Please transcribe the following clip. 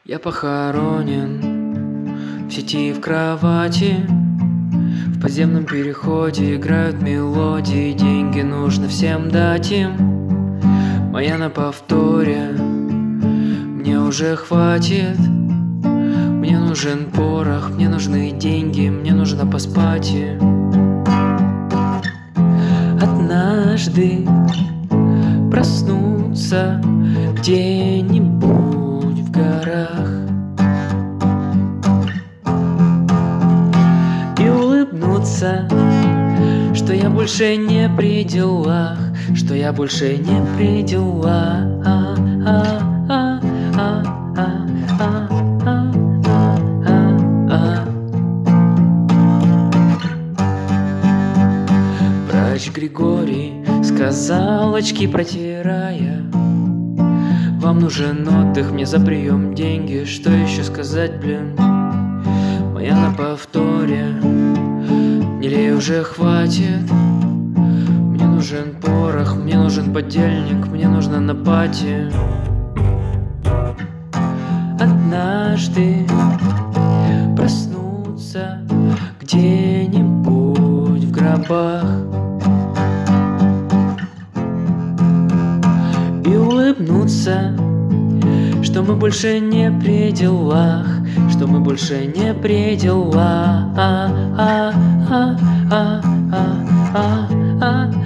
Я похоронен в сети и в кровати. В подземном переходе играют мелодии. Деньги нужно всем дать им. Моя на повторе, мне уже хватит. Мне нужен порох, мне нужны деньги, мне нужно поспать. Однажды проснуться где-нибудь в горах и улыбнуться, что я больше не при делах, что я больше не при делах. Врач Григорий сказал, очки протирая: вам нужен отдых, мне за прием деньги. Что еще сказать, блин? Моя на повторе, не лей, уже хватит. Мне нужен порох, мне нужен подельник, мне нужно на пати. Однажды проснуться где-нибудь в гробах и улыбнуться, что мы больше не при делах, что мы больше не при делах.